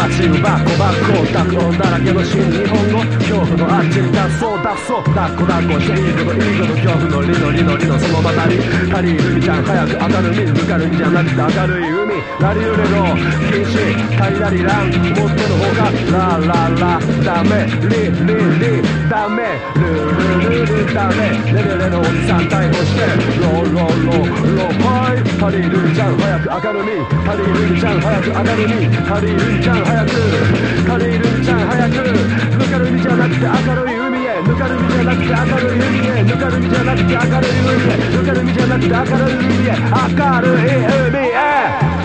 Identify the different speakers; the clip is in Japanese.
Speaker 1: 中バコ濁音だらけの新日本語恐怖のあっちに脱走抱っこしていいこと恐怖のリのそのまたり足りるみちゃん早く明るみぬかるみじゃなくて明るい海ラリルレロ禁止タリラリランもってのほかラダメリダメルダメレのおじさん逮捕してロハイタリルリちゃん早く明るみタリルリちゃん早く明るみタリルリちゃん早くタリルリちゃん早くぬかるみじゃなくて明るい海へぬかるみじゃなくて明るい海へぬかるみじゃなくて明るい海へぬかるみじゃなくて明るい海へ明るい海へ